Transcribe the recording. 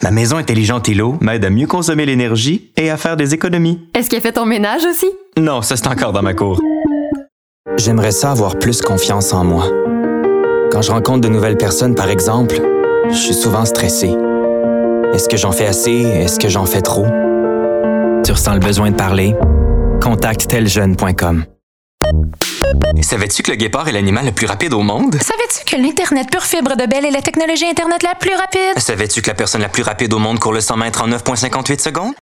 La maison intelligente Elo m'aide à mieux consommer l'énergie et à faire des économies. Est-ce qu'elle fait ton ménage aussi? Non, ça c'est encore dans ma cour. J'aimerais ça avoir plus confiance en moi. Quand je rencontre de nouvelles personnes, par exemple, je suis souvent stressé. Est-ce que j'en fais assez? Est-ce que j'en fais trop? Tu ressens le besoin de parler? Contacte teljeune.com. Savais-tu que le guépard est l'animal le plus rapide au monde? Savais-tu que l'Internet pure fibre de Bell est la technologie Internet la plus rapide? Savais-tu que la personne la plus rapide au monde court le 100 mètres en 9,58 secondes?